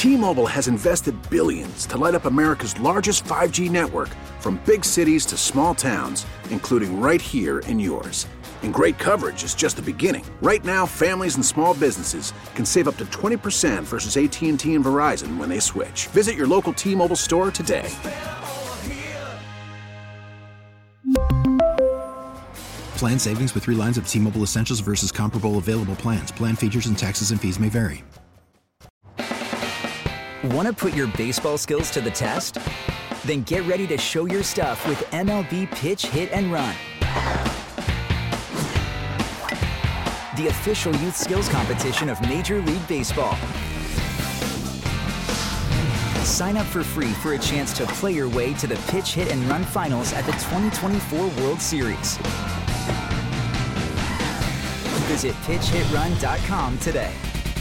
T-Mobile has invested billions to light up America's largest 5G network, from big cities to small towns, including right here in yours. And great coverage is just the beginning. Right now, families and small businesses can save up to 20% versus AT&T and Verizon when they switch. Visit your local T-Mobile store today. Plan savings with 3 lines of T-Mobile Essentials versus comparable available plans. Plan features and taxes and fees may vary. Want to put your baseball skills to the test? Then get ready to show your stuff with MLB Pitch, Hit, and Run. The official youth skills competition of Major League Baseball. Sign up for free for a chance to play your way to the Pitch, Hit, and Run finals at the 2024 World Series. Visit pitchhitrun.com today.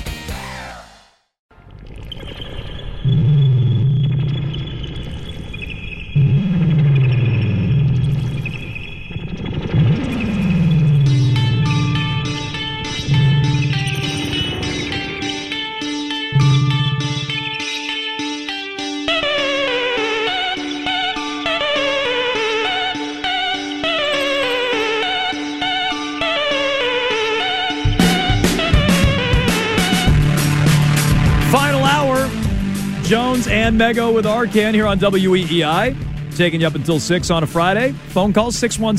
Jones and Mego with Arcan here on WEEI. Taking you up until 6 on a Friday. Phone call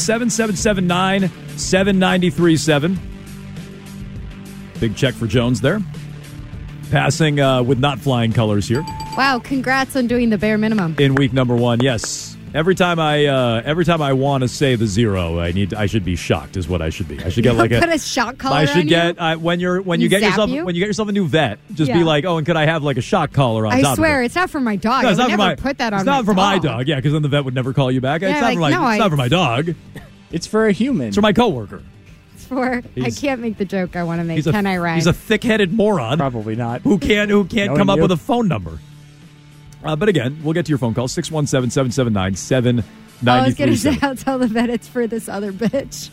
617-779-7937. Big check for Jones there. Passing with not flying colors here. Wow, congrats on doing the bare minimum. In week number 1, yes. Every time I want to say the 0, I should be shocked is what I should be. I should get like put a shock collar. I should on get you? when you get yourself a new vet, just be like, oh, and could I have like a shock collar on top of it? I swear, it's not for my dog. No, I would never put that on It's not for my my dog, yeah, because then the vet would never call you back. Yeah, it's not for my dog. It's for a human. It's for my coworker. It's for I can't make the joke I want to make. Can I rhyme? He's a thick-headed moron. Probably not. Who can't come up with a phone number. But again, we'll get to your phone call, 617-779-7937. I was going to say, I'll tell the vet it's for this other bitch.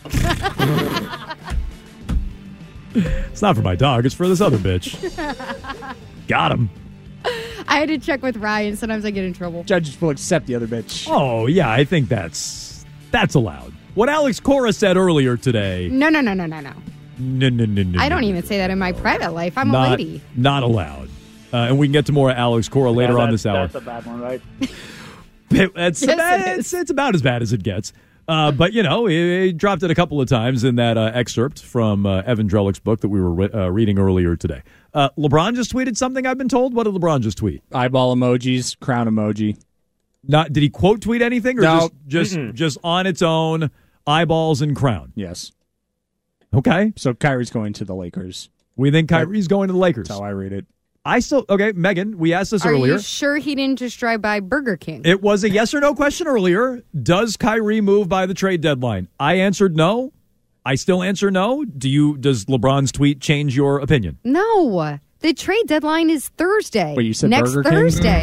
It's not for my dog. It's for this other bitch. Got him. I had to check with Ryan. Sometimes I get in trouble. Judges will accept the other bitch. Oh, yeah. I think that's allowed. What Alex Cora said earlier today. No. No. I don't even say that in my private life. I'm a lady. Not allowed. And we can get to more Alex Cora later on this hour. That's a bad one, right? It's about as bad as it gets. But, he dropped it a couple of times in that excerpt from Evan Drellick's book that we were reading earlier today. LeBron just tweeted something, I've been told. What did LeBron just tweet? Eyeball emojis, crown emoji. Did he quote tweet anything? Or no. just on its own, eyeballs and crown? Yes. Okay. So Kyrie's going to the Lakers. We think Kyrie's going to the Lakers. That's how I read it. Megan, we asked this earlier. Are you sure he didn't just drive by Burger King? It was a yes or no question earlier. Does Kyrie move by the trade deadline? I answered no. I still answer no. Does LeBron's tweet change your opinion? No. The trade deadline is Thursday. Wait, you said next Burger Thursday.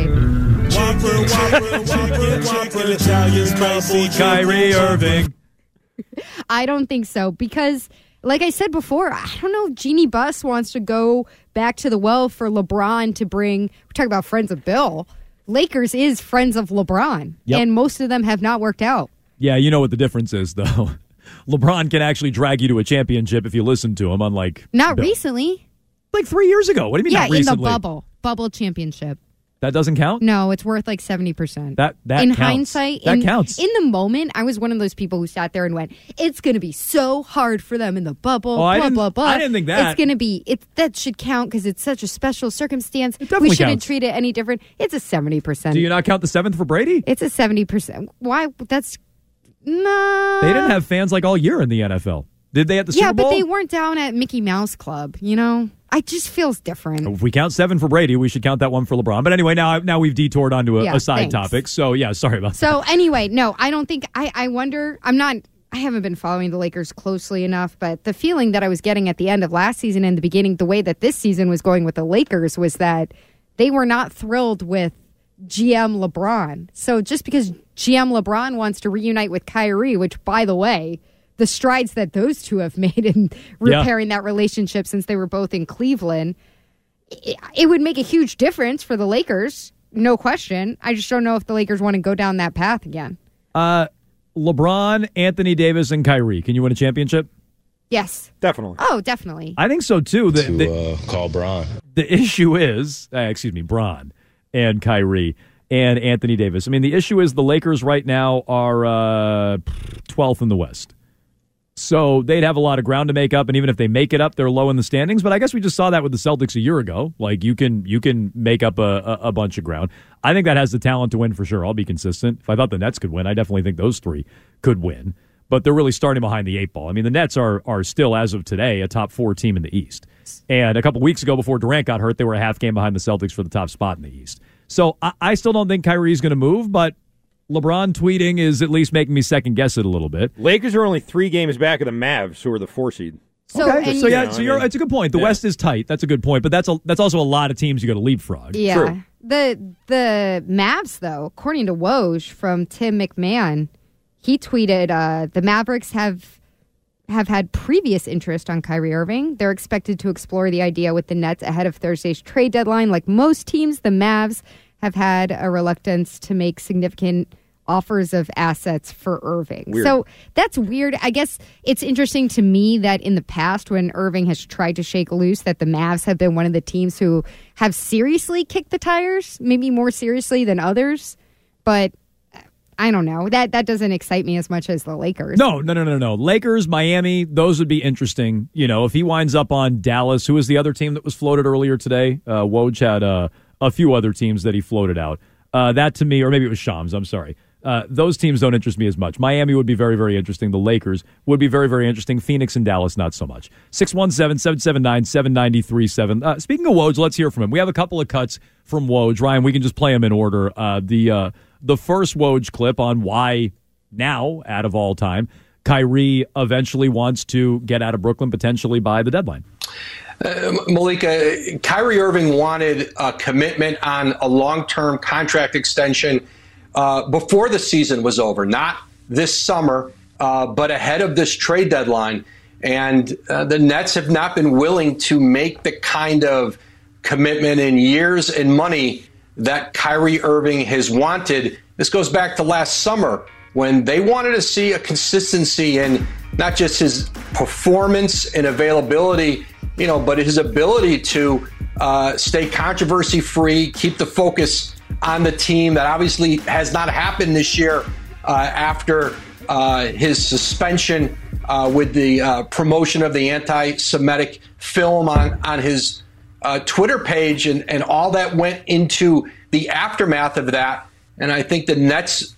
Kyrie Irving. I don't think so because, like I said before, I don't know if Jeannie Buss wants to go back to the well for LeBron to bring. We're talking about friends of Bill. Lakers is friends of LeBron, and most of them have not worked out. Yeah, you know what the difference is, though. LeBron can actually drag you to a championship if you listen to him, unlike Not Bill. Recently. Like 3 years ago. What do you mean not recently? Yeah, in the bubble championship. That doesn't count? No, it's worth like 70%. That in counts. hindsight, that counts. In the moment, I was one of those people who sat there and went, "It's going to be so hard for them in the bubble." Blah blah blah. I didn't think that. It's going to be. That should count because it's such a special circumstance. Definitely we shouldn't counts. treat it any different. It's a 70%. Do you not count the 7th for Brady? It's a 70%. Why? That's no. They didn't have fans like all year in the NFL. Did they at the Super Bowl? Yeah, but they weren't down at Mickey Mouse Club. I just feels different. If we count 7 for Brady, we should count that one for LeBron. But anyway, now we've detoured onto a side topic. So, sorry about that. So, anyway, no, I don't think... I wonder... I haven't been following the Lakers closely enough, but the feeling that I was getting at the end of last season and the beginning, the way that this season was going with the Lakers was that they were not thrilled with GM LeBron. So, just because GM LeBron wants to reunite with Kyrie, which, by the way... the strides that those two have made in repairing that relationship since they were both in Cleveland, it would make a huge difference for the Lakers, no question. I just don't know if the Lakers want to go down that path again. LeBron, Anthony Davis, and Kyrie. Can you win a championship? Yes. Definitely. Oh, definitely. I think so, too. Call Bron. The issue is, Bron and Kyrie and Anthony Davis. I mean, the issue is the Lakers right now are 12th in the West. So they'd have a lot of ground to make up, and even if they make it up, they're low in the standings. But I guess we just saw that with the Celtics a year ago. Like, you can make up a bunch of ground. I think that has the talent to win for sure. I'll be consistent. If I thought the Nets could win, I definitely think those three could win. But they're really starting behind the eight ball. I mean, the Nets are still, as of today, a top 4 team in the East. And a couple weeks ago, before Durant got hurt, they were a half game behind the Celtics for the top spot in the East. So I still don't think Kyrie's going to move, but LeBron tweeting is at least making me second-guess it a little bit. Lakers are only 3 games back of the Mavs, who are the 4 seed. It's a good point. The West is tight. That's a good point. But that's also a lot of teams you got to leapfrog. Yeah. True. The Mavs, though, according to Woj from Tim McMahon, he tweeted the Mavericks have had previous interest on Kyrie Irving. They're expected to explore the idea with the Nets ahead of Thursday's trade deadline. Like most teams, the Mavs have had a reluctance to make significant offers of assets for Irving. Weird. So that's weird. I guess it's interesting to me that in the past when Irving has tried to shake loose, that the Mavs have been one of the teams who have seriously kicked the tires, maybe more seriously than others. But I don't know. That doesn't excite me as much as the Lakers. No. Lakers, Miami, those would be interesting. You know, if he winds up on Dallas, who was the other team that was floated earlier today? Woj had a few other teams that he floated out. That to me, or maybe it was Shams, I'm sorry. Those teams don't interest me as much. Miami would be very, very interesting. The Lakers would be very, very interesting. Phoenix and Dallas, not so much. 617-779-7937. Speaking of Woj, let's hear from him. We have a couple of cuts from Woj. Ryan, we can just play them in order. The first Woj clip on why now, out of all time, Kyrie eventually wants to get out of Brooklyn potentially by the deadline. Malika, Kyrie Irving wanted a commitment on a long-term contract extension before the season was over, not this summer, but ahead of this trade deadline. And the Nets have not been willing to make the kind of commitment in years and money that Kyrie Irving has wanted. This goes back to last summer when they wanted to see a consistency in not just his performance and availability, but his ability to stay controversy-free, keep the focus on the team. That obviously has not happened this year after his suspension with the promotion of the anti-Semitic film on his Twitter page, and all that went into the aftermath of that. And I think the Nets'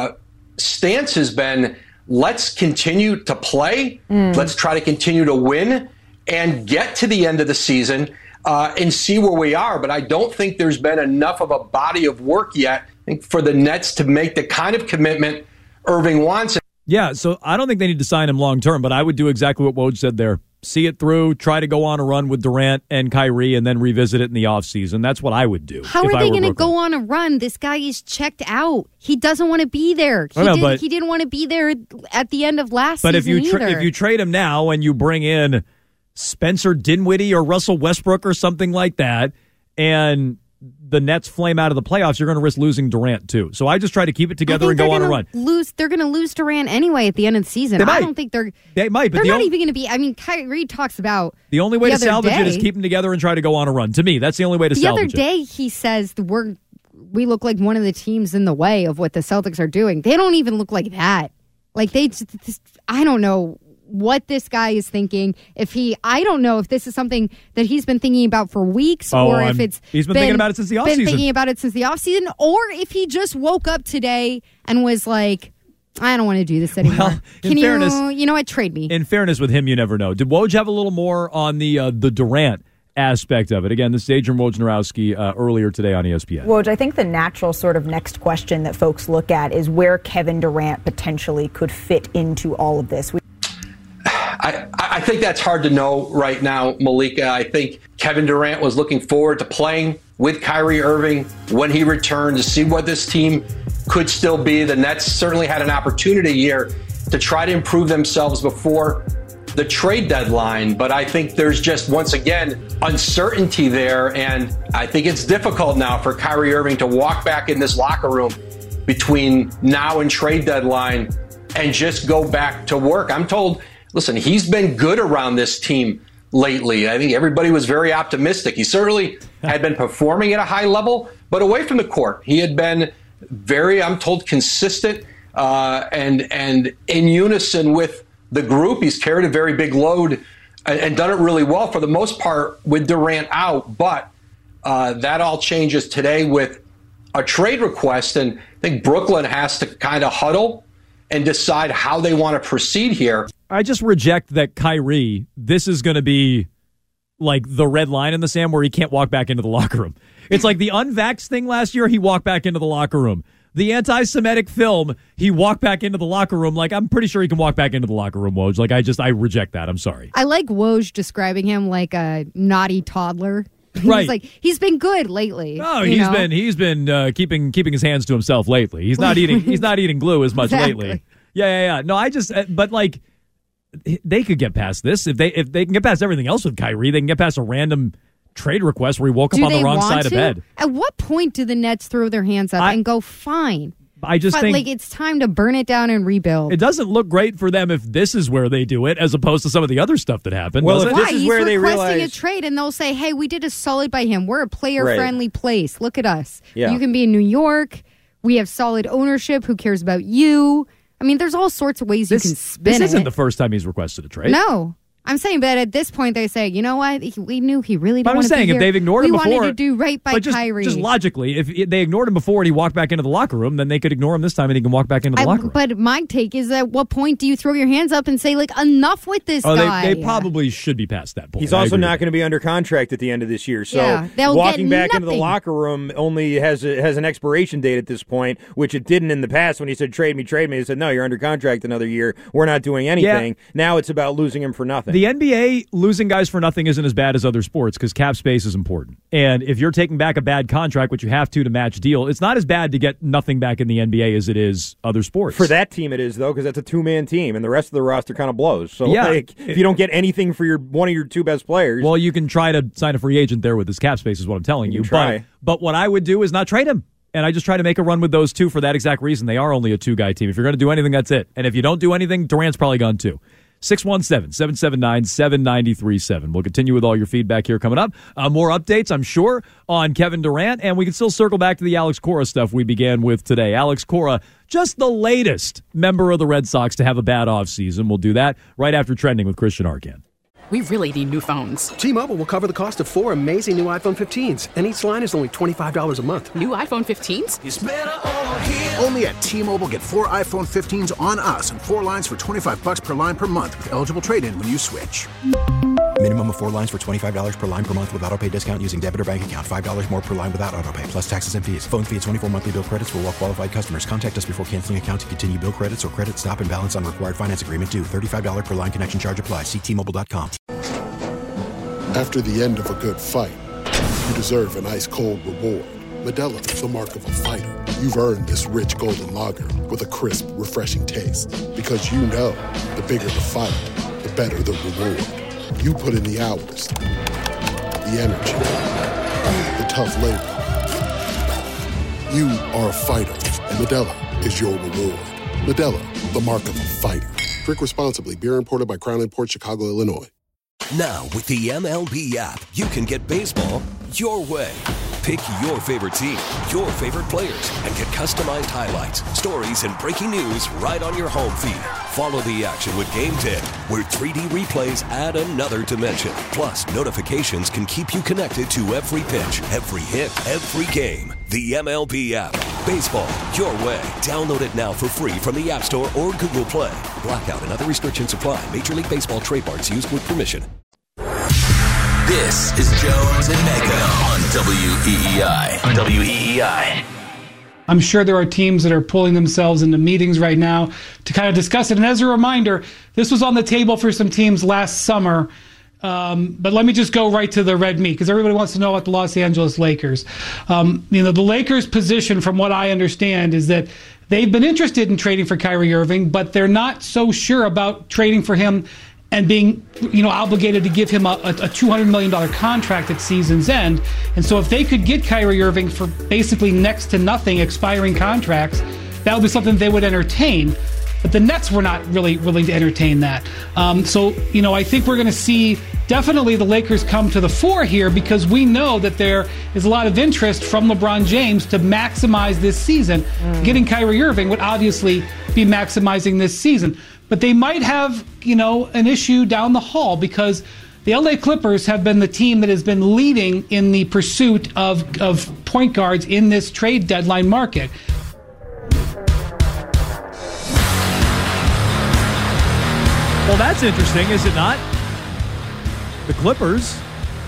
stance has been, let's continue to play, let's try to continue to win, and get to the end of the season and see where we are. But I don't think there's been enough of a body of work yet, I think, for the Nets to make the kind of commitment Irving wants. Yeah, so I don't think they need to sign him long term, but I would do exactly what Woj said there. See it through, try to go on a run with Durant and Kyrie, and then revisit it in the offseason. That's what I would do. How are they going to go on a run? This guy is checked out. He doesn't want to be there. He didn't want to be there at the end of last season either. But if you trade him now and you bring in Spencer Dinwiddie or Russell Westbrook or something like that, and the Nets flame out of the playoffs, you're going to risk losing Durant too. So I just try to keep it together and go on a run. They're going to lose Durant anyway at the end of the season. I don't think they might. But they're not even going to be. I mean, Kyrie talks about the only way to salvage it is keep them together and try to go on a run. To me, that's the only way to salvage it. The other day, he says we look like one of the teams in the way of what the Celtics are doing. They don't even look like that. Like I don't know what this guy is thinking. I don't know if this is something that he's been thinking about for weeks, or if he's been thinking about it since the offseason, or if he just woke up today and was like, I don't want to do this anymore. Well, you know what? Trade me. In fairness with him, you never know. Did Woj have a little more on the Durant aspect of it? Again, this is Adrian Wojnarowski earlier today on ESPN. Woj, I think the natural sort of next question that folks look at is where Kevin Durant potentially could fit into all of this. I think that's hard to know right now, Malika. I think Kevin Durant was looking forward to playing with Kyrie Irving when he returned to see what this team could still be. The Nets certainly had an opportunity here to try to improve themselves before the trade deadline, but I think there's just, once again, uncertainty there, and I think it's difficult now for Kyrie Irving to walk back in this locker room between now and trade deadline and just go back to work. I'm told, listen, he's been good around this team lately. I think everybody was very optimistic. He certainly had been performing at a high level, but away from the court, he had been very, I'm told, consistent and in unison with the group. He's carried a very big load and done it really well for the most part with Durant out. But that all changes today with a trade request. And I think Brooklyn has to kind of huddle and decide how they want to proceed here. I just reject that Kyrie, this is going to be like the red line in the sand where he can't walk back into the locker room. It's like the unvaxxed thing last year, he walked back into the locker room. The anti-Semitic film, he walked back into the locker room. Like, I'm pretty sure he can walk back into the locker room, Woj. Like, I reject that. I'm sorry. I like Woj describing him like a naughty toddler. Right. He's like, he's been good lately. Oh, he's been keeping his hands to himself lately. He's not eating glue as much lately. Yeah. No, but like, they could get past this. If they can get past everything else with Kyrie, they can get past a random trade request where he woke up on the wrong side of bed. At what point do the Nets throw their hands up and go, fine? I just think like it's time to burn it down and rebuild. It doesn't look great for them if this is where they do it, as opposed to some of the other stuff that happened. Well, why? this is where they realize a trade, and they'll say, "Hey, we did a solid by him. We're a player-friendly place. Look at us. Yeah. You can be in New York. We have solid ownership. Who cares about you?" I mean, there's all sorts of ways you can spin it. This isn't the first time he's requested a trade. No. I'm saying, but at this point, they say, you know what? We knew he really didn't want to be here. I'm saying, if they've ignored him before. We wanted to do right by Kyrie. Just logically, if they ignored him before and he walked back into the locker room, then they could ignore him this time and he can walk back into the locker room. But my take is, at what point do you throw your hands up and say, like, enough with this guy? They probably should be past that point. He's also not going to be under contract at the end of this year. So walking back into the locker room only has an expiration date at this point, which it didn't in the past when he said, trade me. He said, no, you're under contract another year. We're not doing anything. Yeah. Now it's about losing him for nothing. The NBA, losing guys for nothing isn't as bad as other sports because cap space is important. And if you're taking back a bad contract, which you have to match deal, it's not as bad to get nothing back in the NBA as it is other sports. For that team it is, though, because that's a two-man team, and the rest of the roster kind of blows. So if you don't get anything for one of your two best players... Well, you can try to sign a free agent there with his cap space is what I'm telling you. But what I would do is not trade him. And I just try to make a run with those two for that exact reason. They are only a two-guy team. If you're going to do anything, that's it. And if you don't do anything, Durant's probably gone too. 617-779-7937. We'll continue with all your feedback here coming up. More updates, I'm sure, on Kevin Durant, and we can still circle back to the Alex Cora stuff we began with today. Alex Cora, just the latest member of the Red Sox to have a bad offseason. We'll do that right after Trending with Christian Arcand. We really need new phones. T-Mobile will cover the cost of 4 amazing new iPhone 15s, and each line is only $25 a month. New iPhone 15s? It's better over here. Only at T-Mobile, get 4 iPhone 15s on us and 4 lines for $25 per line per month with eligible trade-in when you switch. Minimum of 4 lines for $25 per line per month with autopay discount using debit or bank account. $5 more per line without autopay, plus taxes and fees. Phone fee at 24 monthly bill credits for well-qualified customers. Contact us before canceling account to continue bill credits or credit stop and balance on required finance agreement due. $35 per line connection charge applies. See T-Mobile.com. After the end of a good fight, you deserve an ice-cold reward. Modelo is the mark of a fighter. You've earned this rich golden lager with a crisp, refreshing taste. Because you know, the bigger the fight, the better the reward. You put in the hours, the energy, the tough labor. You are a fighter, and Modelo is your reward. Modelo, the mark of a fighter. Drink responsibly. Beer imported by Crown Imports, Chicago, Illinois. Now, with the MLB app, you can get baseball your way. Pick your favorite team, your favorite players, and get customized highlights, stories, and breaking news right on your home feed. Follow the action with Game Day, where 3D replays add another dimension. Plus, notifications can keep you connected to every pitch, every hit, every game. The MLB app. Baseball your way. Download it now for free from the App Store or Google Play. Blackout and other restrictions apply. Major League Baseball trademarks used with permission. This is Jones and Mego on WEEI. I'm sure there are teams that are pulling themselves into meetings right now to kind of discuss it. And as a reminder, this was on the table for some teams last summer. But let me just go right to the red meat because everybody wants to know about the Los Angeles Lakers. The Lakers' position, from what I understand, is that they've been interested in trading for Kyrie Irving, but they're not so sure about trading for him and being, obligated to give him a $200 million contract at season's end. And so if they could get Kyrie Irving for basically next to nothing expiring contracts, that would be something they would entertain. But the Nets were not really willing to entertain that. So I think we're going to see definitely the Lakers come to the fore here, because we know that there is a lot of interest from LeBron James to maximize this season. Getting Kyrie Irving would obviously be maximizing this season. But they might have, an issue down the hall, because the LA Clippers have been the team that has been leading in the pursuit of point guards in this trade deadline market. Well, that's interesting, is it not? The Clippers.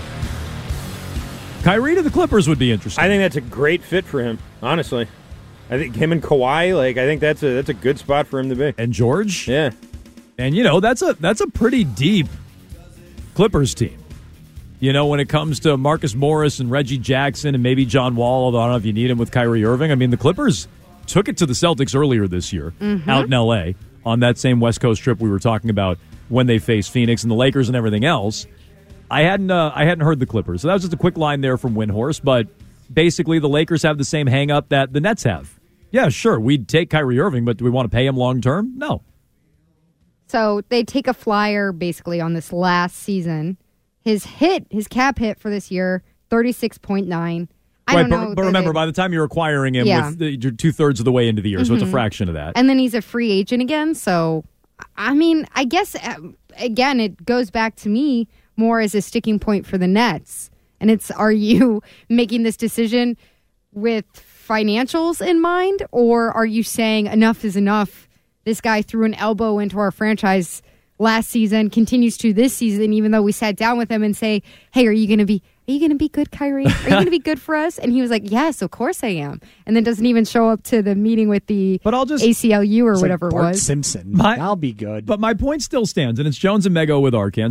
Kyrie to the Clippers would be interesting. I think that's a great fit for him, honestly. I think him and Kawhi, I think that's a good spot for him to be. And George? Yeah. And, that's a pretty deep Clippers team. When it comes to Marcus Morris and Reggie Jackson and maybe John Wall, although I don't know if you need him with Kyrie Irving. I mean, the Clippers took it to the Celtics earlier this year out in L.A. on that same West Coast trip we were talking about when they faced Phoenix and the Lakers and everything else. I hadn't heard the Clippers. So that was just a quick line there from Windhorst, but basically the Lakers have the same hang-up that the Nets have. Yeah, sure, we'd take Kyrie Irving, but do we want to pay him long-term? No. So they take a flyer basically on this last season. His cap hit for this year, 36.9. I don't know. But remember, by the time you're acquiring him, you're 2/3 of the way into the year, so it's a fraction of that. And then he's a free agent again. So, I guess, again, it goes back to me more as a sticking point for the Nets. And it's, are you making this decision with financials in mind? Or are you saying enough is enough? This guy threw an elbow into our franchise last season, continues to this season, even though we sat down with him and say, hey, are you going to be good, Kyrie? Are you going to be good for us? And he was like, yes, of course I am. And then doesn't even show up to the meeting with the ACLU or whatever Bart it was. Simpson. I'll be good. But my point still stands, and it's Jones and Mego with Arcan,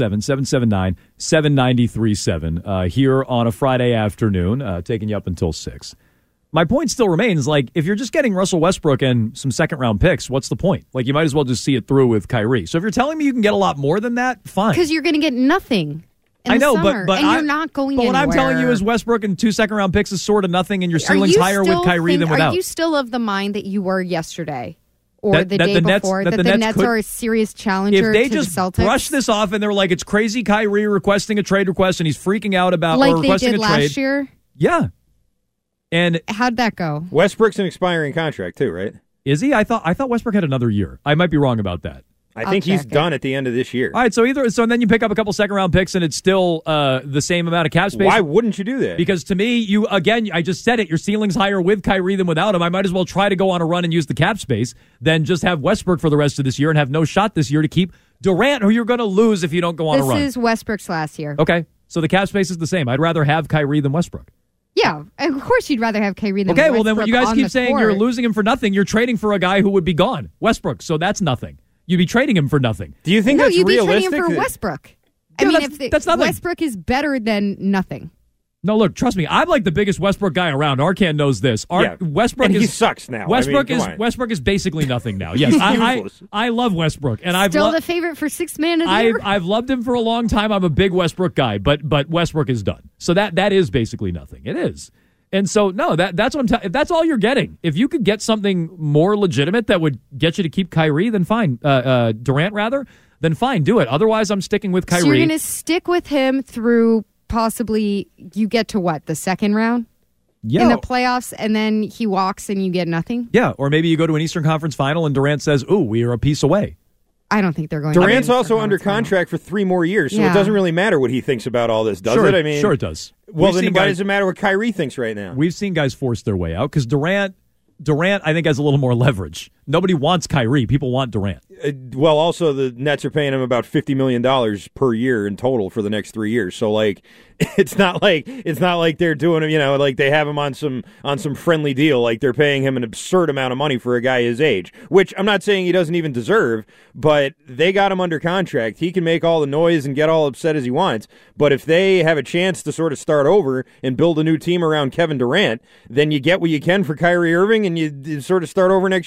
617-779-7937, here on a Friday afternoon, taking you up until 6. My point still remains, if you're just getting Russell Westbrook and some second-round picks, what's the point? You might as well just see it through with Kyrie. So if you're telling me you can get a lot more than that, fine. Because you're going to get nothing. I know, but you're not going anywhere. What I'm telling you is Westbrook and 2 second-round picks is sort of nothing, and your ceiling's higher with Kyrie than without. Are you still of the mind that you were yesterday or the day before, that the Nets are a serious challenger to the Celtics? If they just brush this off and they're like, it's crazy Kyrie requesting a trade request and he's freaking out about or requesting a trade. Like they did last year? Yeah. And how'd that go? Westbrook's an expiring contract too, right? Is he? I thought Westbrook had another year. I might be wrong about that. I think he's done at the end of this year. All right, so then you pick up a couple second-round picks, and it's still the same amount of cap space. Why wouldn't you do that? Because to me, I just said it, your ceiling's higher with Kyrie than without him. I might as well try to go on a run and use the cap space than just have Westbrook for the rest of this year and have no shot this year to keep Durant, who you're going to lose if you don't go on a run. This is Westbrook's last year. Okay, so the cap space is the same. I'd rather have Kyrie than Westbrook. Yeah, of course you'd rather have Kyrie than Westbrook. Okay, well then when you guys keep saying you're losing him for nothing, you're trading for a guy who would be gone, Westbrook, so that's nothing. You'd be trading him for nothing. Do you think that's realistic? No, you'd be trading him for Westbrook. That's nothing. Westbrook is better than nothing. No, look, trust me. I'm like the biggest Westbrook guy around. Arcan knows this. Westbrook he sucks now. Westbrook is basically nothing now. Yes, I love Westbrook, and I've still the favorite for sixth man of the year. I've loved him for a long time. I'm a big Westbrook guy, but Westbrook is done. So that is basically nothing. It is. And so, no, that's what I'm telling you. If that's all you're getting, if you could get something more legitimate that would get you to keep Kyrie, then fine. Durant, rather, then fine, do it. Otherwise, I'm sticking with Kyrie. So you're going to stick with him through possibly, you get to what, the second round? Yeah. In the playoffs, and then he walks and you get nothing? Yeah, or maybe you go to an Eastern Conference final and Durant says, ooh, we are a piece away. I don't think they're going Durant's also under contract for 3 more years, so it doesn't really matter what he thinks about all this, does it? Sure it does. Well, then why does it matter what Kyrie thinks right now? We've seen guys force their way out because Durant, I think, has a little more leverage. Nobody wants Kyrie. People want Durant. Well, also, the Nets are paying him about $50 million per year in total for the next 3 years. So, it's not like they're doing him, like they have him on some friendly deal. Like they're paying him an absurd amount of money for a guy his age, which I'm not saying he doesn't even deserve, but they got him under contract. He can make all the noise and get all upset as he wants. But if they have a chance to sort of start over and build a new team around Kevin Durant, then you get what you can for Kyrie Irving and you sort of start over next year. That's what I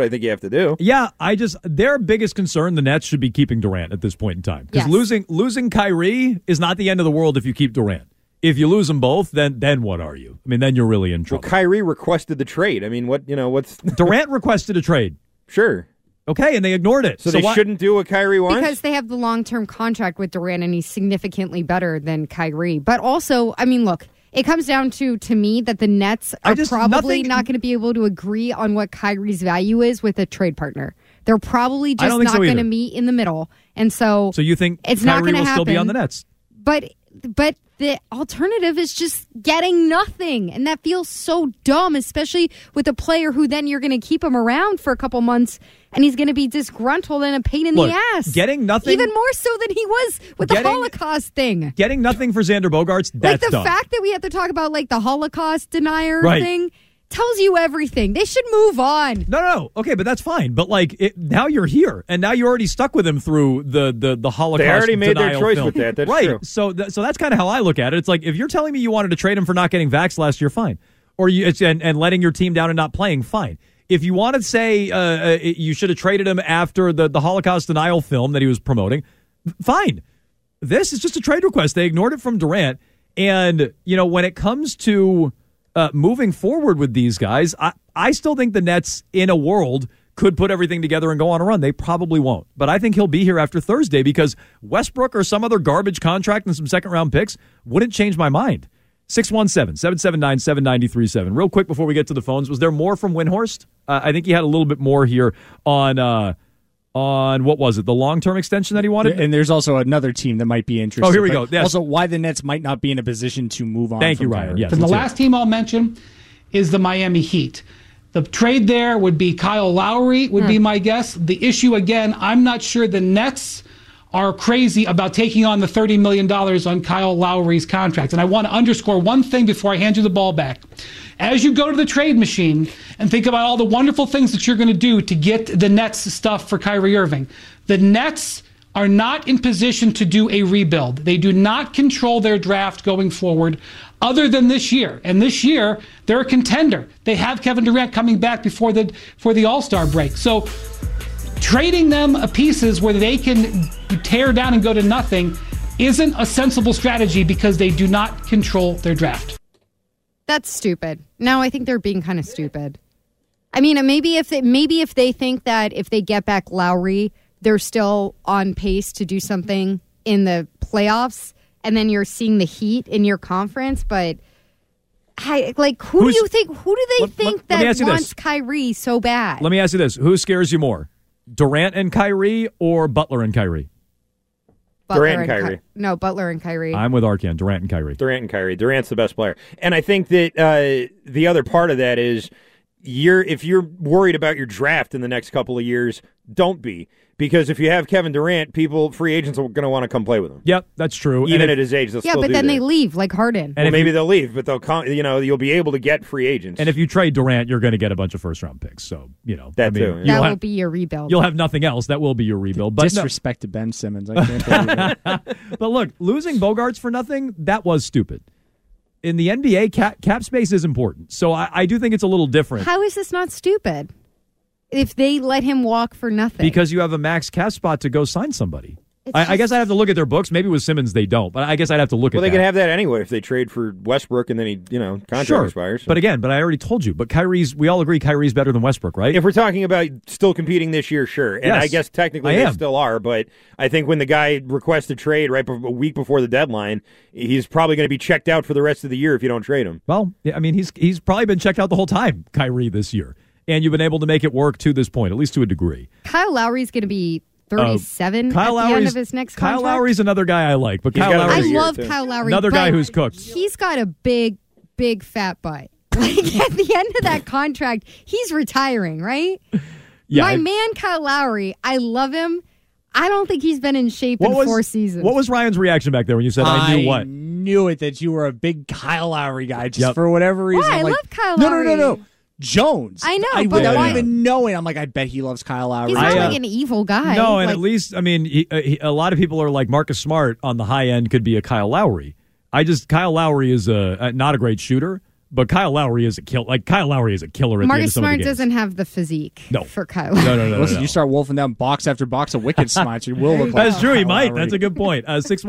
I think you have to do. Yeah, their biggest concern, the Nets should be keeping Durant at this point in time. Because losing Kyrie is not the end of the world if you keep Durant. If you lose them both, then what are you? I mean, then you're really in trouble. Well, Kyrie requested the trade. I mean, what's Durant requested a trade. Sure. Okay, and they ignored it. So they shouldn't do what Kyrie wants? Because they have the long-term contract with Durant, and he's significantly better than Kyrie. But also, I mean, look, it comes down to me, that the Nets are probably not going to be able to agree on what Kyrie's value is with a trade partner. They're probably just not going to meet in the middle. And so you think it's Kyrie not going to happen. Still be on the Nets? But the alternative is just getting nothing. And that feels so dumb, especially with a player who then you're going to keep him around for a couple months and he's going to be disgruntled and a pain in the ass. Getting nothing. Even more so than he was with the Holocaust thing. Getting nothing for Xander Bogaerts, that's like the dumb. fact that we have to talk about like the Holocaust denier thing tells you everything. They should move on. No. Okay, but that's fine. But now you're here, and now you're already stuck with him through the Holocaust. They already made their choice film. with that. That's right. True. So that's kind of how I look at it. It's like if you're telling me you wanted to trade him for not getting vaxxed last year, fine. Or and letting your team down and not playing, fine. If you want to say you should have traded him after the Holocaust denial film that he was promoting, fine. This is just a trade request. They ignored it from Durant, and when it comes to moving forward with these guys, I still think the Nets, in a world, could put everything together and go on a run. They probably won't. But I think he'll be here after Thursday because Westbrook or some other garbage contract and some second-round picks wouldn't change my mind. 617-779-7937. Real quick before we get to the phones, was there more from Windhorst? I think he had a little bit more here on what was it, the long-term extension that he wanted? And there's also another team that might be interested. Oh, here we go. Yes. Also, why the Nets might not be in a position to move on. Thank you, Ryan. Yes, and the last team I'll mention is the Miami Heat. The trade there would be Kyle Lowry, would be my guess. The issue, again, I'm not sure the Nets are crazy about taking on the $30 million on Kyle Lowry's contract. And I want to underscore one thing before I hand you the ball back. As you go to the trade machine and think about all the wonderful things that you're going to do to get the Nets stuff for Kyrie Irving, the Nets are not in position to do a rebuild. They do not control their draft going forward other than this year. And this year, they're a contender. They have Kevin Durant coming back for the All-Star break. So trading them pieces where they can tear down and go to nothing isn't a sensible strategy because they do not control their draft. That's stupid. No, I think they're being kind of stupid. I mean, maybe if they think that if they get back Lowry, they're still on pace to do something in the playoffs, and then you're seeing the Heat in your conference. But who do they think that wants Kyrie so bad? Let me ask you this: who scares you more, Durant and Kyrie, or Butler and Kyrie? Durant and Kyrie. No, Butler and Kyrie. I'm with Arkan. Durant and Kyrie. Durant and Kyrie. Durant's the best player. And I think that the other part of that is if you're worried about your draft in the next couple of years, don't be. Because if you have Kevin Durant, free agents are going to want to come play with him. Yep, that's true. Even at his age, they'll still do that. Yeah, but then they leave, like Harden. And maybe they'll leave, but they'll you'll be able to get free agents. And if you trade Durant, you're going to get a bunch of first-round picks. So, that too. That will be your rebuild. You'll have nothing else. That will be your rebuild. But disrespect to Ben Simmons. I can't believe it. But look, losing Bogaerts for nothing, that was stupid. In the NBA, cap space is important. So I do think it's a little different. How is this not stupid? If they let him walk for nothing. Because you have a max cap spot to go sign somebody. I guess I'd have to look at their books. Maybe with Simmons they don't, but I guess I'd have to look at that. Well, they can have that anyway if they trade for Westbrook and then he, contract expires. So. But I already told you. But we all agree Kyrie's better than Westbrook, right? If we're talking about still competing this year, sure. And yes, I guess technically they still are, but I think when the guy requests a trade a week before the deadline, he's probably going to be checked out for the rest of the year if you don't trade him. Well, I mean, he's probably been checked out the whole time, Kyrie, this year. And you've been able to make it work to this point, at least to a degree. Kyle Lowry's going to be 37 at the end of his next contract. Kyle Lowry's another guy I like. But I love Kyle Lowry. Another guy who's cooked. He's got a big, big fat butt. Like at the end of that contract, he's retiring, right? Yeah, My man Kyle Lowry, I love him. I don't think he's been in shape in 4 seasons. What was Ryan's reaction back there when you said, I knew what? I knew it, that you were a big Kyle Lowry guy, just for whatever reason. Why? I love Kyle Lowry. No. Jones. I know, but without even knowing, I'm like, I bet he loves Kyle Lowry. He's not like an evil guy. No, and at least, I mean, a lot of people are like Marcus Smart on the high end could be a Kyle Lowry. Kyle Lowry is not a great shooter, But Kyle Lowry is a killer. Like, Kyle Lowry is a killer at the end of some of the Marcus Smart games. doesn't have the physique for Kyle Lowry. No. Listen, you start wolfing down box after box of wicked smites, you will look like That's true. He Kyle might. Lowry. That's a good point.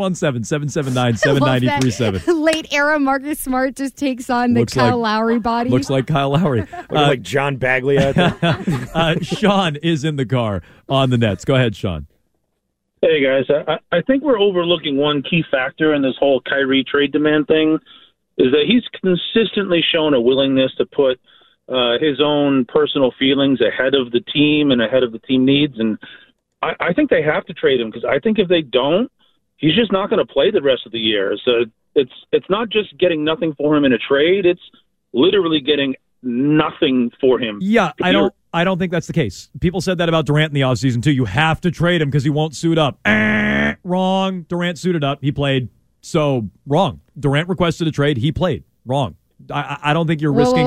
617-779-7937. Late era Marcus Smart just takes on the Kyle Lowry body. Looks like Kyle Lowry. Like John Baglia. Sean is in the car on the Nets. Go ahead, Sean. Hey, guys. I think we're overlooking one key factor in this whole Kyrie trade demand thing is that he's consistently shown a willingness to put his own personal feelings ahead of the team and ahead of the team needs. And I think they have to trade him because I think if they don't, he's just not going to play the rest of the year. So it's not just getting nothing for him in a trade. It's literally getting nothing for him. Yeah, I don't think that's the case. People said that about Durant in the offseason, too. You have to trade him because he won't suit up. Wrong. Durant suited up. He played. So, wrong. Durant requested a trade. He played. Wrong. I don't think you're risking...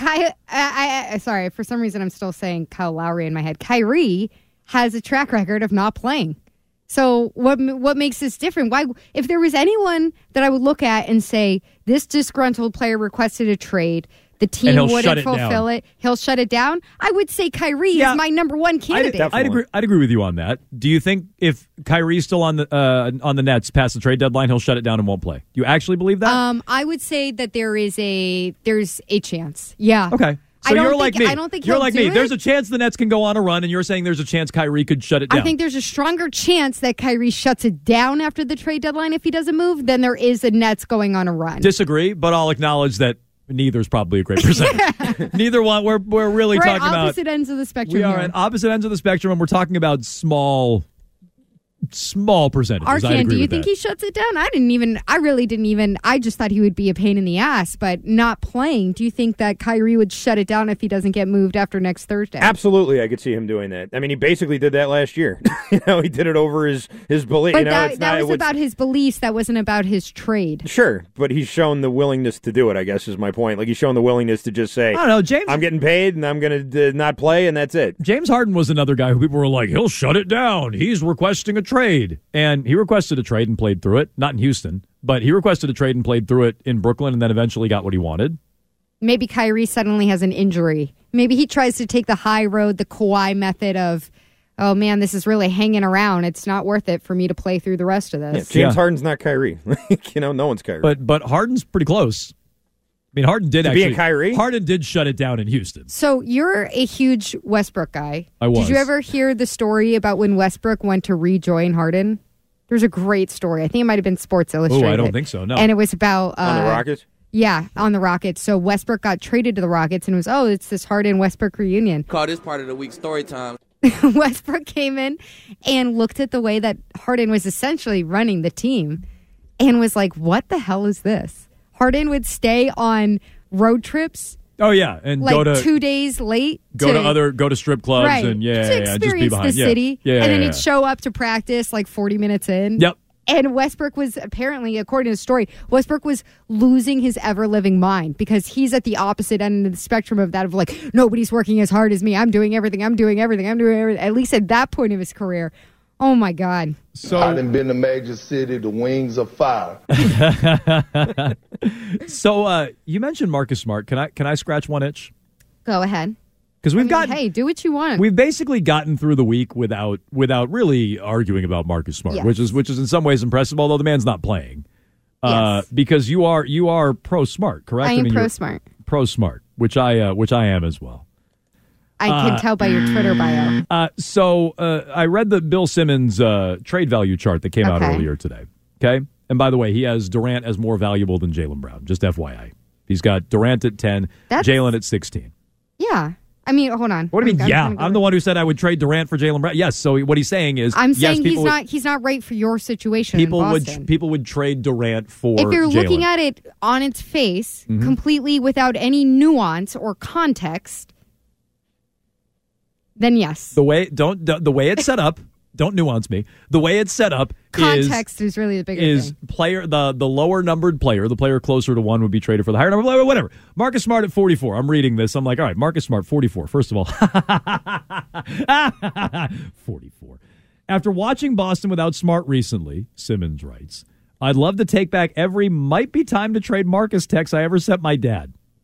Sorry, for some reason I'm still saying Kyle Lowry in my head. Kyrie has a track record of not playing. So what makes this different? Why, if there was anyone that I would look at and say, this disgruntled player requested a trade... The team wouldn't fulfill it. He'll shut it down. I would say Kyrie is my number one candidate. I'd agree with you on that. Do you think if Kyrie's still on the Nets past the trade deadline, he'll shut it down and won't play? Do you actually believe that? I would say that there's a chance. Yeah. Okay. So you're like me. I don't think you're like me. It. There's a chance the Nets can go on a run, and you're saying there's a chance Kyrie could shut it down. I think there's a stronger chance that Kyrie shuts it down after the trade deadline if he doesn't move than there is the Nets going on a run. Disagree, but I'll acknowledge that. Neither is probably a great percentage. Neither one. We're really talking about opposite ends of the spectrum. We are at opposite ends of the spectrum, and we're talking about small percentages. Arkan, do you think he shuts it down? I just thought he would be a pain in the ass, but not playing. Do you think that Kyrie would shut it down if he doesn't get moved after next Thursday? Absolutely, I could see him doing that. I mean, he basically did that last year. He did it over his belief. But that was about his beliefs. That wasn't about his trade. Sure, but he's shown the willingness to do it, I guess is my point. Like, he's shown the willingness to just say, I don't know, James, I'm getting paid and I'm going to not play, and that's it. James Harden was another guy who people were like, he'll shut it down. He's requesting a trade. And he requested a trade and played through it. Not in Houston, but he requested a trade and played through it in Brooklyn and then eventually got what he wanted. Maybe Kyrie suddenly has an injury. Maybe he tries to take the high road, the Kawhi method of, oh, man, this is really hanging around. It's not worth it for me to play through the rest of this. Yeah, James Harden's not Kyrie. No one's Kyrie. But Harden's pretty close. I mean, Harden did be a Kyrie? Harden did shut it down in Houston. So you're a huge Westbrook guy. I was. Did you ever hear the story about when Westbrook went to rejoin Harden? There's a great story. I think it might have been Sports Illustrated. Oh, I don't think so, no. And it was about... on the Rockets? Yeah, on the Rockets. So Westbrook got traded to the Rockets and it's this Harden-Westbrook reunion. Call this part of the week story time. Westbrook came in and looked at the way that Harden was essentially running the team and was like, what the hell is this? Harden would stay on road trips. Oh yeah, and like go to 2 days late. Go to strip clubs right, and to experience just be behind the city. Yeah, and then he'd show up to practice like 40 minutes in. Yep. And Westbrook was apparently, according to the story, Westbrook was losing his ever-living mind because he's at the opposite end of the spectrum of that of like, nobody's working as hard as me. I'm doing everything. At least at that point of his career. Oh, my God. So I done been to Major City, the wings of fire. So you mentioned Marcus Smart. Can I scratch one itch? Go ahead. Because hey, do what you want. We've basically gotten through the week without really arguing about Marcus Smart, yes. which is in some ways impressive, although the man's not playing. Yes. Because you are pro Smart, correct? I am pro Smart. Pro Smart, which I am as well. I can tell by your Twitter bio. So I read the Bill Simmons trade value chart that came out earlier today. Okay, and by the way, he has Durant as more valuable than Jaylen Brown. Just FYI, he's got Durant at 10, Jaylen at 16. Yeah. I mean, hold on. What do you mean? Yeah, I'm the one who said I would trade Durant for Jaylen Brown. Yes. So what he's saying is, I'm saying he's not right for your situation. People would trade Durant for. If you're Jaylen. looking at it on its face, completely without any nuance or context, then yes. The way it's set up. Don't nuance me. The way it's set up context is really the bigger thing. Player the lower numbered player, the player closer to 1 would be traded for the higher number player, whatever. Marcus Smart at 44. I'm reading this. I'm like, all right, Marcus Smart 44. First of all, 44. After watching Boston without Smart recently, Simmons writes, I'd love to take back every might be time to trade Marcus text I ever sent my dad.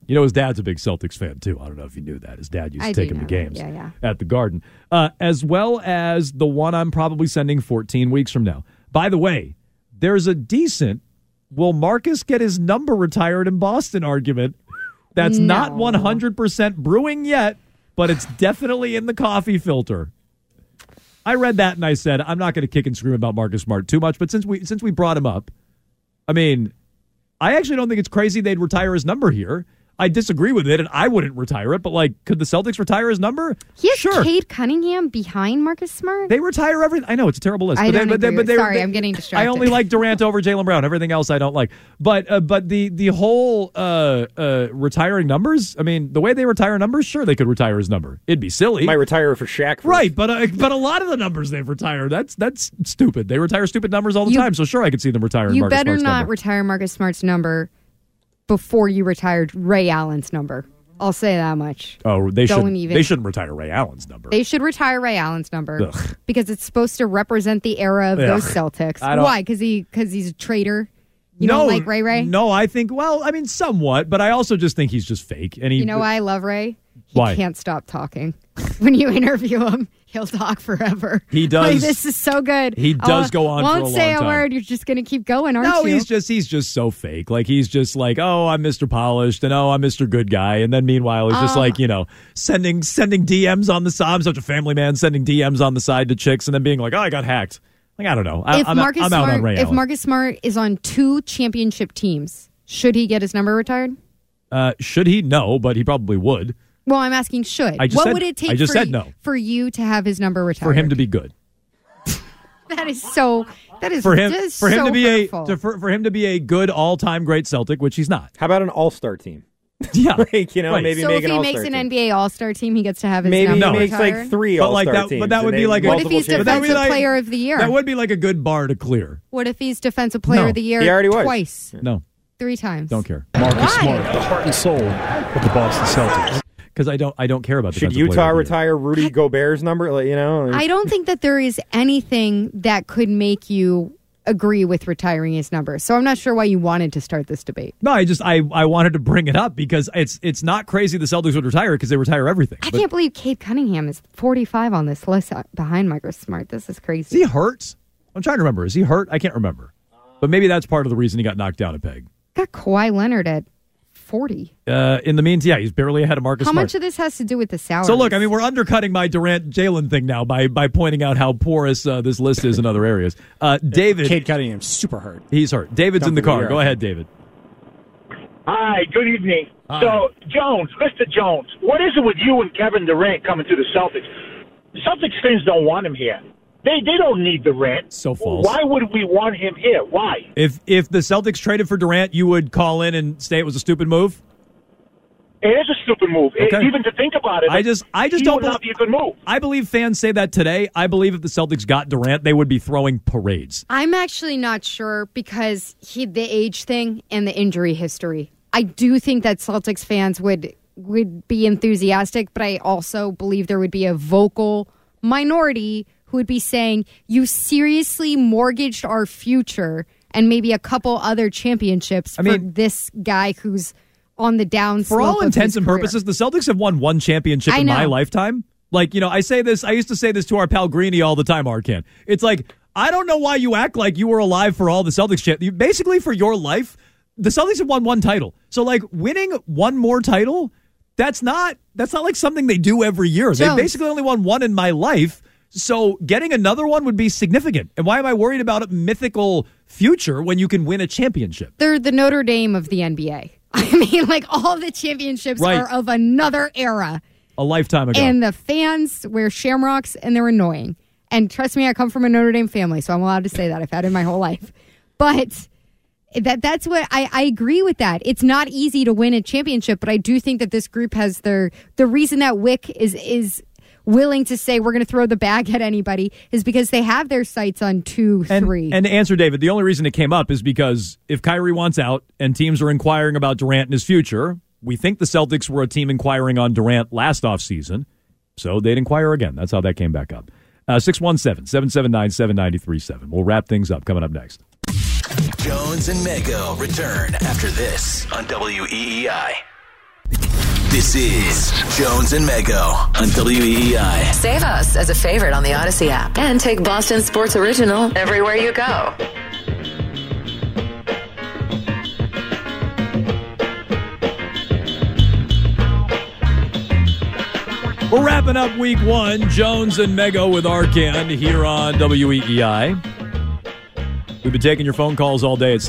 You know, his dad's a big Celtics fan, too. I don't know if you knew that. His dad used to take him to games at the Garden. As well as the one I'm probably sending 14 weeks from now. By the way, there's a decent, will Marcus get his number retired in Boston argument that's not 100% brewing yet, but it's definitely in the coffee filter. I read that and I said, I'm not going to kick and scream about Marcus Smart too much, but since we brought him up, I mean, I actually don't think it's crazy they'd retire his number here. I disagree with it, and I wouldn't retire it, but, like, could the Celtics retire his number? He has sure. Cade Cunningham behind Marcus Smart? They retire everything. I know, it's a terrible list. Sorry, I'm getting distracted. I only like Durant over Jaylen Brown. Everything else I don't like. But the whole retiring numbers, I mean, the way they retire numbers, sure, they could retire his number. It'd be silly. Might retire for Shaq first. Right, but a lot of the numbers they've retired, that's stupid. They retire stupid numbers all the time, so sure, I could see them retiring Marcus Smart's number. You better not retire Marcus Smart's number before you retired Ray Allen's number. I'll say that much. Oh, they shouldn't retire Ray Allen's number. They should retire Ray Allen's number because it's supposed to represent the era of those Celtics. Why? Because he's a traitor? You don't like Ray? No, I think, somewhat, but I also just think he's just fake. And you know why I love Ray? Why? He can't stop talking. When you interview him, he'll talk forever. He does. Like, this is so good. He does go on for a long time. Won't say a word. You're just going to keep going, aren't you? No, he's just so fake. Like, he's just like, oh, I'm Mr. Polished, and oh, I'm Mr. Good Guy. And then meanwhile, he's just like, sending DMs on the side. I'm such a family man, sending DMs on the side to chicks, and then being like, oh, I got hacked. Like, I don't know. I'm out on Ray Allen. If Marcus Smart is on 2 championship teams, should he get his number retired? Should he? No, but he probably would. Well, I'm asking should. What would it take for you to have his number retired? For him to be good. That is so for him to be a good all-time great Celtic, which he's not. How about an all-star team? Yeah. Maybe make an all-star team. So if he makes an NBA all-star team, he gets to have his number retired? Maybe he makes like 3 all-star teams. But that would be like what if he's defensive player of the year? That would be like a good bar to clear. What if he's defensive player of the year he already was. Twice? No. 3 times. Don't care. Marcus Smart, the heart and soul of the Boston Celtics. Because I don't care about. Should Utah retire Rudy Gobert's number? I don't think that there is anything that could make you agree with retiring his number. So I'm not sure why you wanted to start this debate. No, I wanted to bring it up because it's not crazy the Celtics would retire because they retire everything. I can't believe Cade Cunningham is 45 on this list behind Marcus Smart. This is crazy. Is he hurt? I'm trying to remember. Is he hurt? I can't remember. But maybe that's part of the reason he got knocked down a peg. Got Kawhi Leonard at 40. In the meantime, he's barely ahead of Marcus Smart. How much of this has to do with the salary? So look, I mean, we're undercutting my Durant-Jalen thing now by pointing out how porous this list is in other areas. David. Cade Cunningham, super hurt. He's hurt. David's in the car. Go ahead, David. Hi, good evening. Hi. So, Jones, Mr. Jones, what is it with you and Kevin Durant coming to the Celtics? Celtics fans don't want him here. They don't need Durant. So false. Why would we want him here? Why? If the Celtics traded for Durant, you would call in and say it was a stupid move? It is a stupid move. Okay. Even to think about it. I just don't would not be a good move. I believe fans say that today. I believe if the Celtics got Durant, they would be throwing parades. I'm actually not sure because the age thing and the injury history. I do think that Celtics fans would be enthusiastic, but I also believe there would be a vocal minority who would be saying, you seriously mortgaged our future and maybe a couple other championships for this guy who's on the down slope. For all intents and purposes, the Celtics have won 1 championship in my lifetime. Like, I used to say this to our pal Greeny all the time, Arcan. It's like, I don't know why you act like you were alive for all the Celtics championships. Basically, for your life, the Celtics have won 1 title. So, like, winning 1 more title, that's not like something they do every year. They basically only won 1 in my life. So getting another one would be significant. And why am I worried about a mythical future when you can win a championship? They're the Notre Dame of the NBA. I mean, like, all the championships are of another era. A lifetime ago. And the fans wear shamrocks, and they're annoying. And trust me, I come from a Notre Dame family, so I'm allowed to say that. I've had it my whole life. But that's what I agree with that. It's not easy to win a championship, but I do think that this group has the reason that Wick is willing to say we're going to throw the bag at anybody is because they have their sights on 2, 3. And to answer David, the only reason it came up is because if Kyrie wants out and teams are inquiring about Durant and his future, we think the Celtics were a team inquiring on Durant last offseason, so they'd inquire again. That's how that came back up. 617-779-7937. We'll wrap things up coming up next. Jones and Mego return after this on WEEI. This is Jones and Mego on WEEI. Save us as a favorite on the Odyssey app and take Boston Sports Original everywhere you go. We're wrapping up week one. Jones and Mego with Arcand here on WEEI. We've been taking your phone calls all day at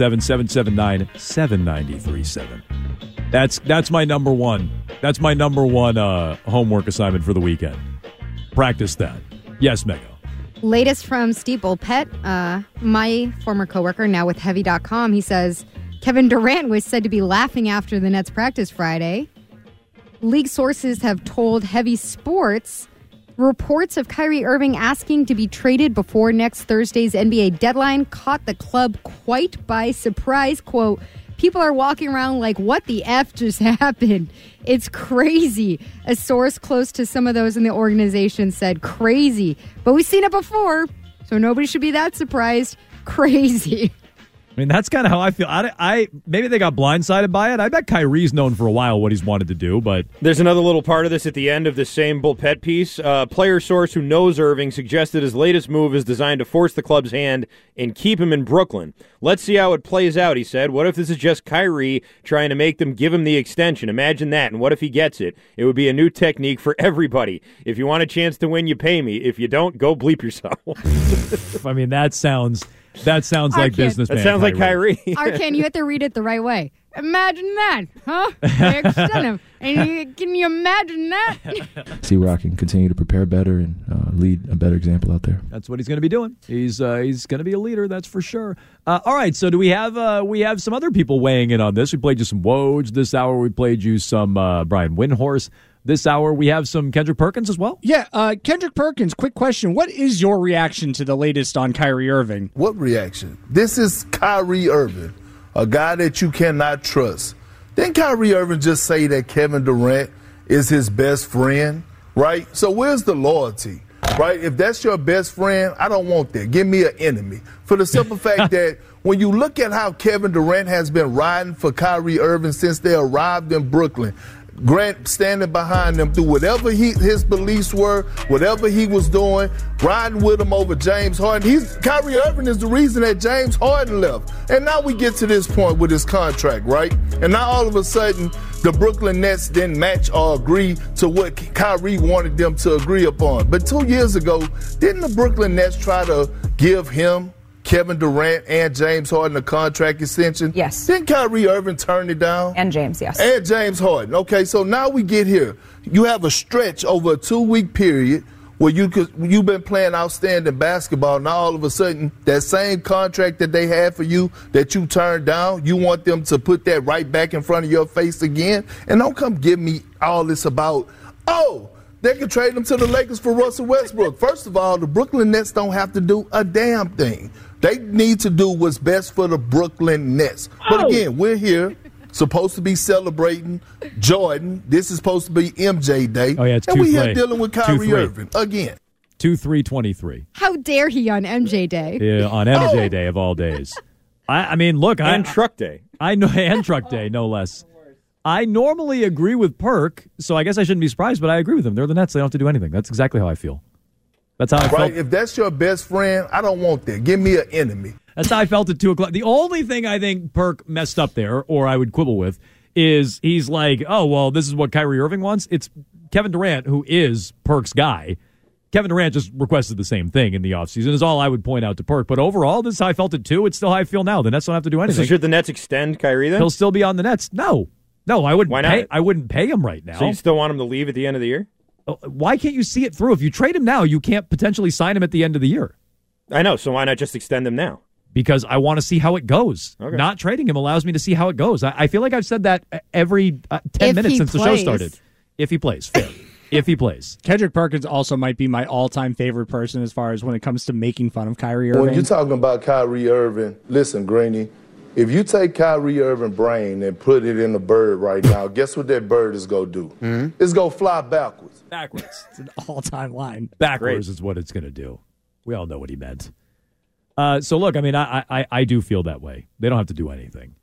617-779-7937. That's my number one. That's my number one homework assignment for the weekend. Practice that. Yes, Mego. Latest from Steve Bulpett, my former coworker, now with Heavy.com. He says, Kevin Durant was said to be laughing after the Nets practice Friday. League sources have told Heavy Sports reports of Kyrie Irving asking to be traded before next Thursday's NBA deadline caught the club quite by surprise. Quote, people are walking around like, what the F just happened? It's crazy. A source close to some of those in the organization said crazy. But we've seen it before, so nobody should be that surprised. Crazy. I mean, that's kind of how I feel. I maybe they got blindsided by it. I bet Kyrie's known for a while what he's wanted to do, but there's another little part of this at the end of the same Bulpett piece. Player source who knows Irving suggested his latest move is designed to force the club's hand and keep him in Brooklyn. Let's see how it plays out, he said. What if this is just Kyrie trying to make them give him the extension? Imagine that, and what if he gets it? It would be a new technique for everybody. If you want a chance to win, you pay me. If you don't, go bleep yourself. I mean, that sounds like businessman. That sounds like Kyrie. Arcand, you have to read it the right way. Imagine that, huh? They extend him. And can you imagine that? See where I can continue to prepare better and lead a better example out there. That's what he's going to be doing. He's going to be a leader, that's for sure. All right, so do we have some other people weighing in on this? We played you some Woj this hour. We played you some Brian Windhorst. This hour, we have some Kendrick Perkins as well. Yeah, Kendrick Perkins, quick question. What is your reaction to the latest on Kyrie Irving? What reaction? This is Kyrie Irving, a guy that you cannot trust. Didn't Kyrie Irving just say that Kevin Durant is his best friend, right? So where's the loyalty, right? If that's your best friend, I don't want that. Give me an enemy. For the simple fact that when you look at how Kevin Durant has been riding for Kyrie Irving since they arrived in Brooklyn, Grant standing behind them through whatever his beliefs were, whatever he was doing, riding with him over James Harden. Kyrie Irving is the reason that James Harden left. And now we get to this point with his contract, right? And now all of a sudden, the Brooklyn Nets didn't match or agree to what Kyrie wanted them to agree upon. But 2 years ago, didn't the Brooklyn Nets try to give him, Kevin Durant, and James Harden a contract extension? Yes. Didn't Kyrie Irving turn it down? And James, yes. And James Harden. Okay, so now we get here. You have a stretch over a 2-week period where you've been playing outstanding basketball. Now all of a sudden, that same contract that they had for you that you turned down, you want them to put that right back in front of your face again? And don't come give me all this about, they could trade him to the Lakers for Russell Westbrook. First of all, the Brooklyn Nets don't have to do a damn thing. They need to do what's best for the Brooklyn Nets. But again, we're here, supposed to be celebrating Jordan. This is supposed to be MJ Day. Oh, yeah, it's and we're here dealing with Kyrie Irving again. 2-3-23. How dare he on MJ Day? Yeah, on MJ Day of all days. I mean, look. And Truck Day. I know, and Truck Day, no less. I normally agree with Perk, so I guess I shouldn't be surprised, but I agree with him. They're the Nets. They don't have to do anything. That's exactly how I feel. That's how I felt. Right? If that's your best friend, I don't want that. Give me an enemy. That's how I felt at 2 o'clock. The only thing I think Perk messed up there, or I would quibble with, is he's like, oh, well, this is what Kyrie Irving wants. It's Kevin Durant, who is Perk's guy. Kevin Durant just requested the same thing in the offseason is all I would point out to Perk. But overall, this is how I felt at 2. It's still how I feel now. The Nets don't have to do anything. So should the Nets extend Kyrie then? He'll still be on the Nets. No, I wouldn't. Why not? I wouldn't pay him right now. So you still want him to leave at the end of the year? Why can't you see it through? If you trade him now, you can't potentially sign him at the end of the year. I know. So why not just extend him now? Because I want to see how it goes. Okay. Not trading him allows me to see how it goes. I feel like I've said that every 10 minutes since the show started. If he plays, fair. If he plays. Kendrick Perkins also might be my all-time favorite person as far as when it comes to making fun of Kyrie Irving. When you're talking about Kyrie Irving, listen, Greeny, if you take Kyrie Irving's brain and put it in a bird right now, guess what that bird is going to do? Mm-hmm. It's going to fly backwards. It's an all-time line. Backwards is what it's going to do. We all know what he meant. So, look, I mean, I do feel that way. They don't have to do anything.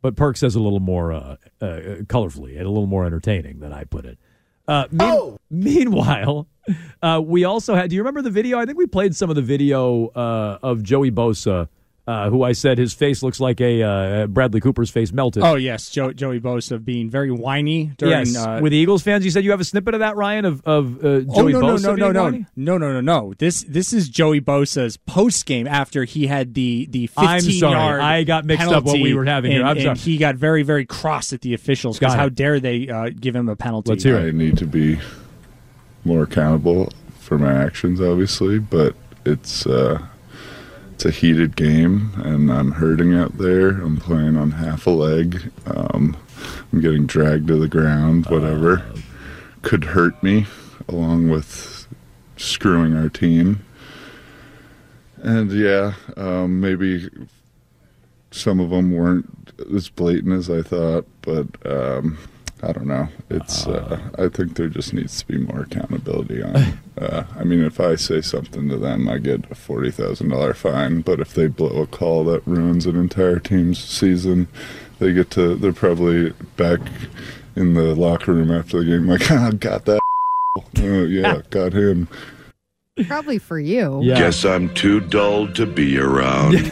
But Perk says a little more colorfully and a little more entertaining than I put it. Meanwhile, we also had, do you remember the video? I think we played some of the video of Joey Bosa, who I said his face looks like a Bradley Cooper's face melted. Oh, yes. Joey Bosa being very whiny during. Yes. With Eagles fans, you said you have a snippet of that, Ryan, of Joey Bosa being whiny? No. This is Joey Bosa's post game after he had the 15-yard I'm sorry. I got mixed up what we were having here. I'm sorry. And he got very, very cross at the officials because how dare they give him a penalty. Let's hear it. I need to be more accountable for my actions, obviously, but it's a heated game, and I'm hurting out there. I'm playing on half a leg. I'm getting dragged to the ground. Whatever could hurt me, along with screwing our team. And maybe some of them weren't as blatant as I thought, but I don't know. It's I think there just needs to be more accountability on. If I say something to them, I get a $40,000 fine. But if they blow a call that ruins an entire team's season, they're probably back in the locker room after the game, like, got that. Got him. Probably for you. Yeah. Guess I'm too dull to be around.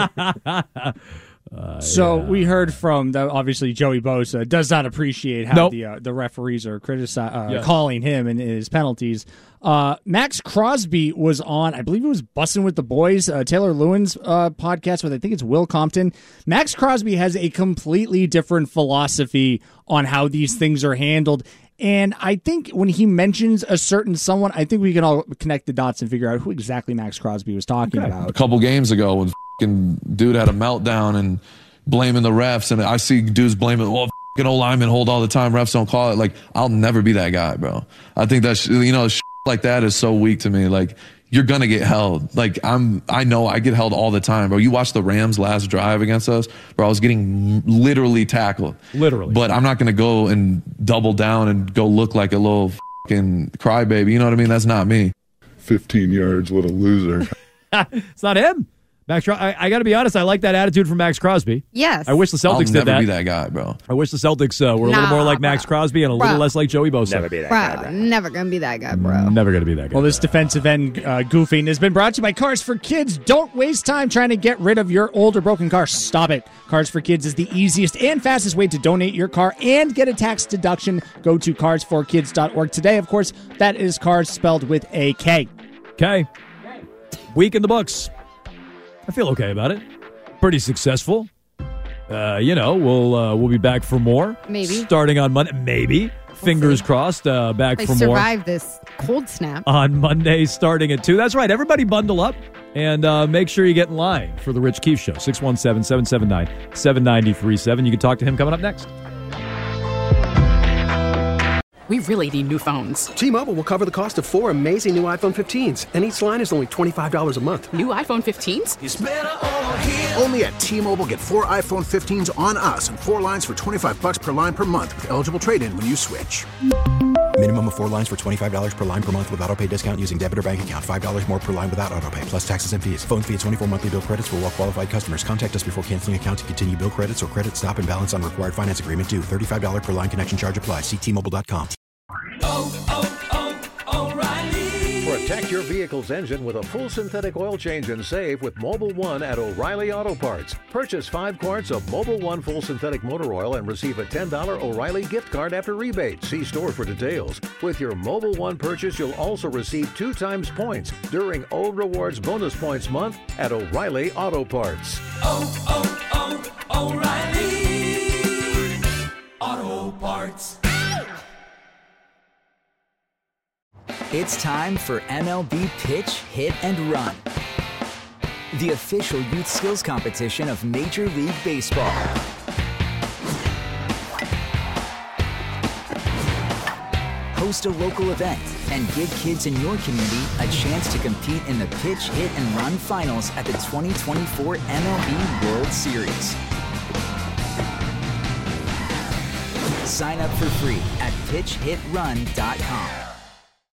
We heard from obviously Joey Bosa does not appreciate how the referees are calling him and his penalties. Max Crosby was on, I believe it was Bussin' with the Boys, Taylor Lewin's podcast with, I think it's Will Compton. Max Crosby has a completely different philosophy on how these things are handled. And I think when he mentions a certain someone, I think we can all connect the dots and figure out who exactly Max Crosby was talking about. A couple games ago when f***ing dude had a meltdown and blaming the refs, and I see dudes blaming, f***ing old linemen hold all the time, refs don't call it. Like, I'll never be that guy, bro. I think that, like that is so weak to me. Like, you're going to get held. Like, I know I get held all the time, bro. You watch the Rams' last drive against us, bro, I was getting literally tackled. Literally. But I'm not going to go and double down and go look like a little fucking crybaby. You know what I mean? That's not me. 15 yards, what a loser. It's not him. Max, I got to be honest. I like that attitude from Max Crosby. Yes. I wish the Celtics did that. I'll never be that guy, bro. I wish the Celtics were a little more like Max Crosby and a little less like Joey Bosa. Never be that guy, bro. Never going to be that guy, bro. Never going to be that guy. Well, this defensive end goofing has been brought to you by Cars for Kids. Don't waste time trying to get rid of your old or broken car. Stop it. Cars for Kids is the easiest and fastest way to donate your car and get a tax deduction. Go to carsforkids.org today. Of course, that is cars spelled with a K. Okay. Week in the books. I feel okay about it. Pretty successful. We'll be back for more. Maybe. Starting on Monday. Maybe. We'll Fingers see. Crossed. Back for more. They survived this cold snap. On Monday starting at 2. That's right. Everybody bundle up and make sure you get in line for the Rich Keefe Show. 617-779-7937. You can talk to him coming up next. We really need new phones. T-Mobile will cover the cost of 4 amazing new iPhone 15s, and each line is only $25 a month. New iPhone 15s? It's better over here. Only at T-Mobile, get 4 iPhone 15s on us and 4 lines for $25 per line per month with eligible trade-in when you switch. Minimum of 4 lines for $25 per line per month with autopay discount using debit or bank account. $5 more per line without autopay, plus taxes and fees. Phone fee at 24 monthly bill credits for well-qualified customers. Contact us before canceling account to continue bill credits or credit stop and balance on required finance agreement due. $35 per line connection charge applies. See T-Mobile.com. O'Reilly. Protect your vehicle's engine with a full synthetic oil change and save with Mobil 1 at O'Reilly Auto Parts. Purchase 5 quarts of Mobil 1 full synthetic motor oil and receive a $10 O'Reilly gift card after rebate. See store for details. With your Mobil 1 purchase, you'll also receive 2 times points during O Rewards Bonus Points Month at O'Reilly Auto Parts. O'Reilly Auto Parts. It's time for MLB Pitch, Hit, and Run, the official youth skills competition of Major League Baseball. Host a local event and give kids in your community a chance to compete in the Pitch, Hit, and Run finals at the 2024 MLB World Series. Sign up for free at pitchhitrun.com.